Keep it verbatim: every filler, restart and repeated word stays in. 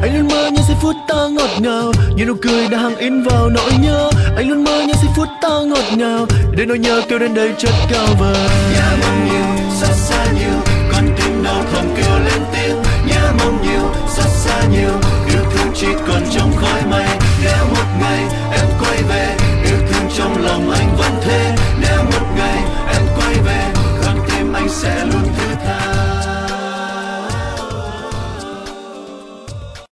Anh luôn mơ những giây phút ta ngọt ngào, như nụ cười đã hằng in vào nỗi nhớ. Anh luôn mơ những giây phút ta ngọt ngào, để nỗi nhớ kêu đến đây chất cao vời. Nhớ mong nhiều, xa xa nhiều, con tim nào thầm kêu lên tiếng. Nhớ mong nhiều, xa xa nhiều.